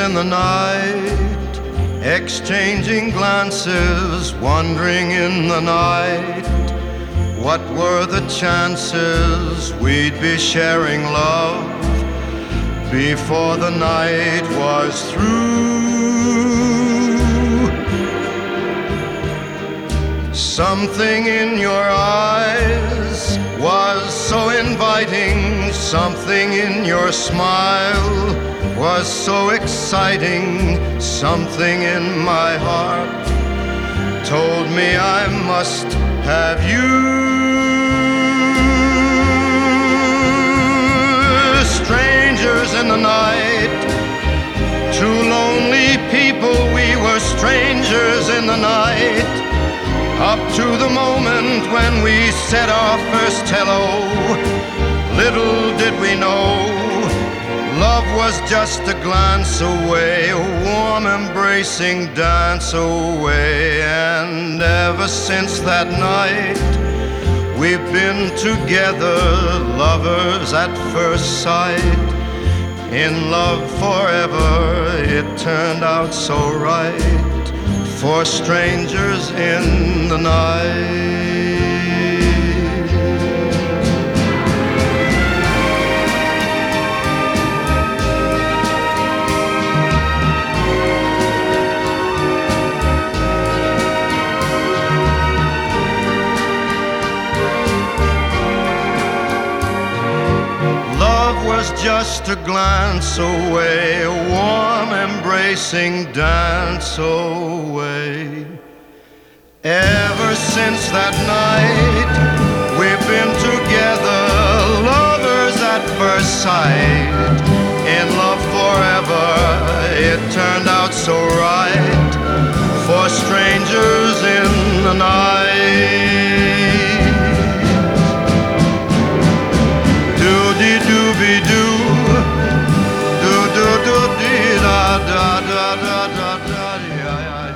in the night, exchanging glances, wandering in the night. What were the chances we'd be sharing love before the night was through? Something in your eyes was so inviting, something in your smile was so exciting, something in my heart told me I must have you. Strangers in the night, two lonely people, we were strangers in the night. Up to the moment when we said our first hello, little did we know, love was just a glance away, a warm embracing dance away. And ever since that night, we've been together, lovers at first sight. In love forever, it turned out so right, for strangers in the night. Love was just a glance away, a warm embracing dance away. Ever since that night, we've been together, lovers at first sight. In love forever, it turned out so right, for strangers in the night. Doody-dooby-doo, do-do-do-dee-da-da-da-da-da-da-da-da-da.